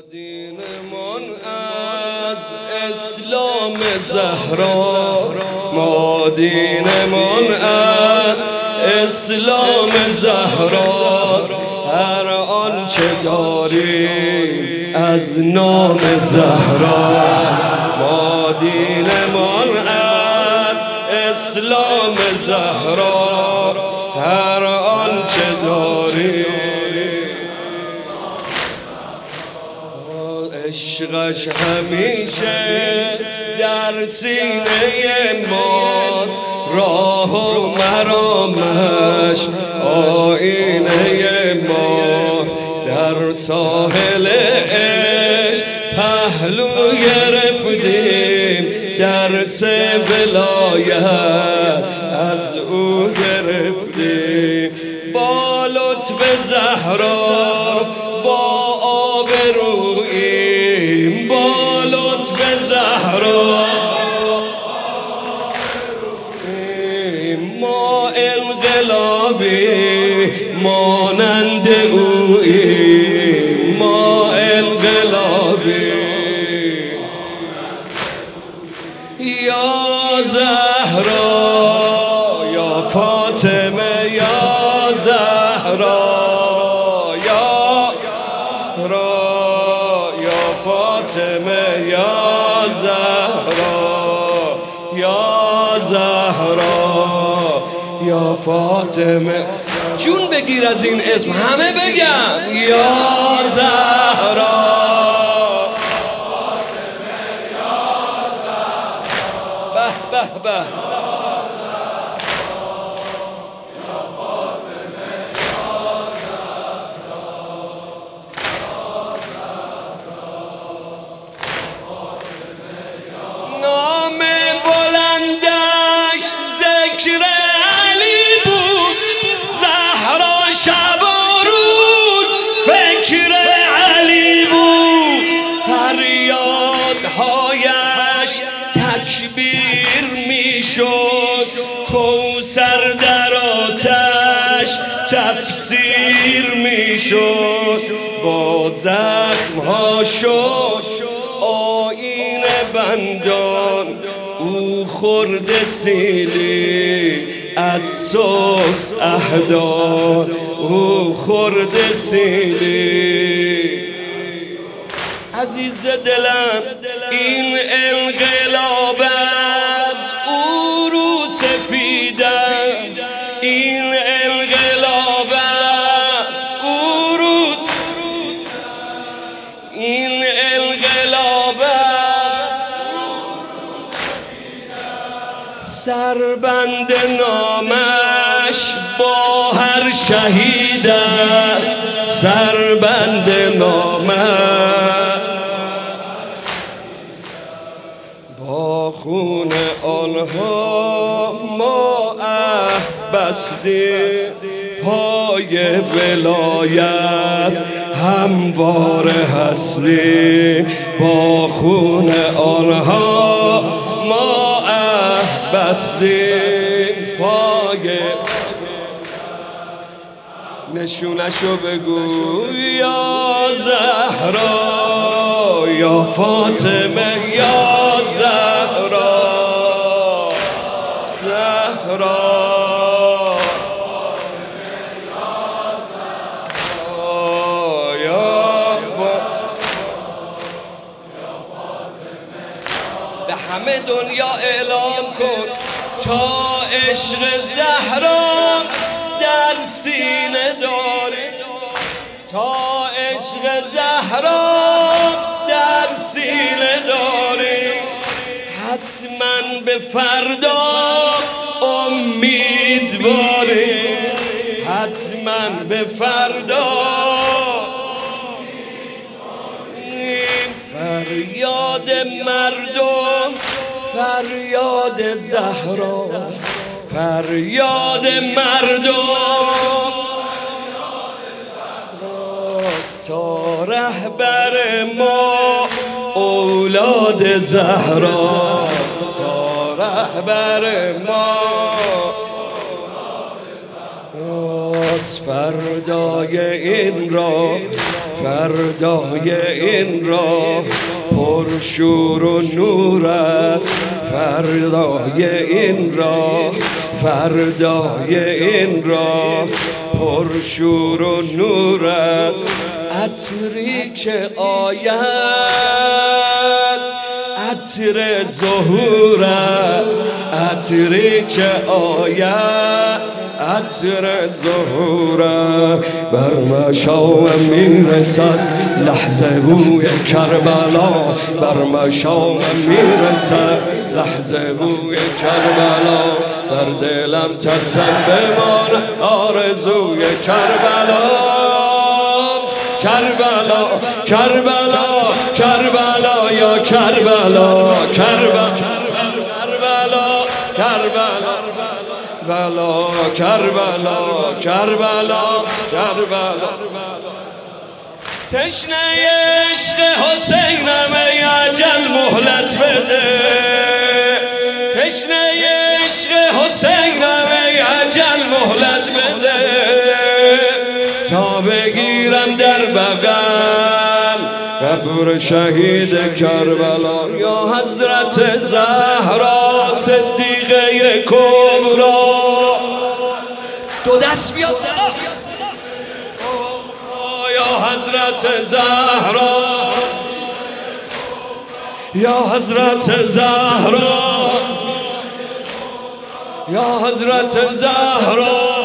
دینمان از اسلام زهراست، ما دینمان از اسلام زهراست. هر آنچه داریم از نام زهراست. ما دینمان از اسلام زهراست، هر آنچه داریم عشقش همیشه در سینه ماست. راه و مرامش آینه ما، در ساحل عشق پهلو گرفتیم، درس ولایت از او گرفتیم. با لطف زهرا با آبروییم، با لطف زهرا ما انقلابی مانند اوییم، ما انقلابی. یا زهرا یا فاطمه، یا زهرا یا فاطمه، یا زهرا یا زهرا یا فاطمه. جون بگیر از این اسم، همه بگم یا زهرا. به به به. نام بلندش ذکر علی بود، زهرا شب و روز فکر علی بود. فریادهایش تکبیر میشد، کوثر در آتش تفسیر میشد. با زخمها شد آیین بندان، او خورد سیلی از سست احدان، او خورد سیلی. عزیز دلم این انقلاب از او رو سپید است، این انقلاب از او رو، این انقلاب سربند نامش با هر شهید است، سربند نامش با خون آنها ما بستیم. پای ولایت هموار هستیم، با خون آنها ما بستیم. پای نشونشو بگو یا زهرا یا فاطمه، یا زهرا زهرا به همه دنیا اعلام کن تا عشق زهرا در سینه داری، تا عشق زهرا در سینه داری. حتما به فردا امیدواری، حتما به فردا. فریاد مردم فریاد زهرا، فریاد مردم تا رهبر ما اولاد زهرا، تا رهبر ما فردای این را فردای این راه پرشور و نور است. فردای این راه، فردای این راه پرشور و نور است. عطری که آید عطر ظهور است. عطری که آید عطر ظهور است. بر مشام میرسد لحظه بوی کربلا. بر مشام میرسد لحظه بوی کربلا. در دلم ترسم بمان آرزوی کربلا. کربلا کربلا کربلا یا کربلا. کربلا کربلا بلا کربلا کربلا کربلا. تشنه عشق حسینم ای اجل مهلت بده. تشنه عشق حسینم ای اجل مهلت بده. تا بگیرم در بغل قبر شهید کربلا. یا حضرت زهرا صدیقه کبرا. دو دست بیاد یا حضرت زهرا. یا حضرت زهرا. یا حضرت زهرا.